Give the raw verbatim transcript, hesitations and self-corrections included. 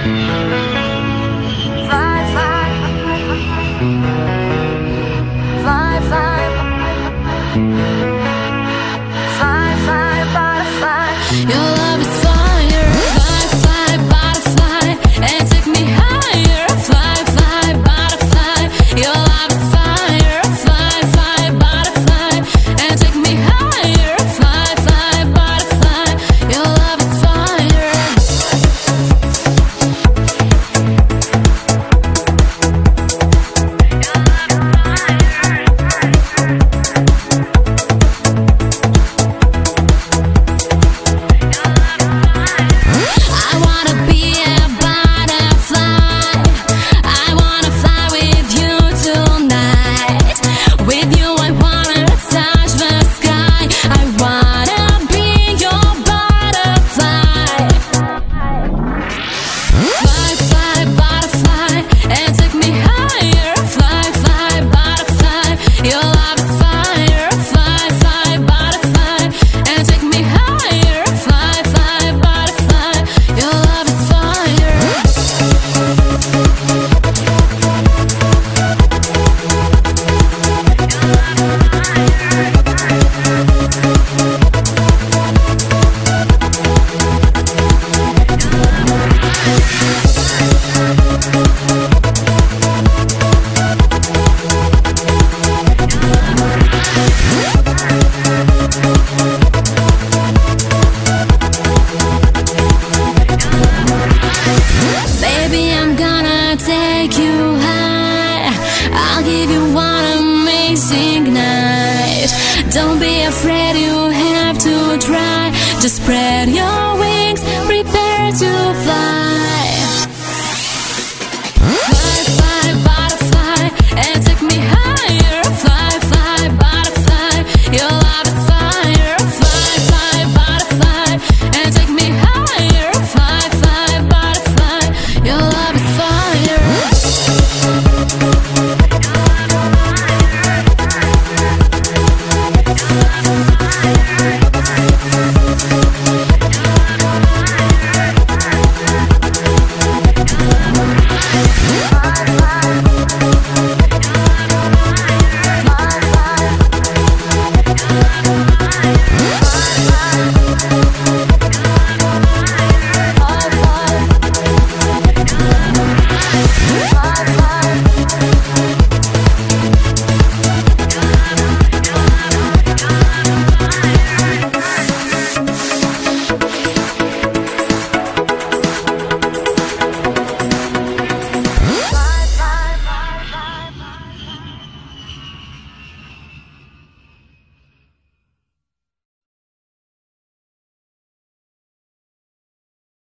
Fly, fly, fly, fly, fly, fly, butterfly. Your love is fire, fly, fly, butterfly, and take me higher. Fly, fly, butterfly. Your love is fire, fly, fly, butterfly, and take me higher. Fly, fly, butterfly. Your love is fire. I wanna be a butterfly. I wanna fly with you tonight. With you I wanna touch the sky. I wanna be your butterfly. Fly, fly, butterfly, and take me higher. Fly, fly, butterfly. Your love is fire. Fly, fly, butterfly, and take me higher. Fly, fly, butterfly. Your love is fire. Baby, I'm gonna take you high. I'll give you one amazing night. Don't be afraid, you have to try. Just spread your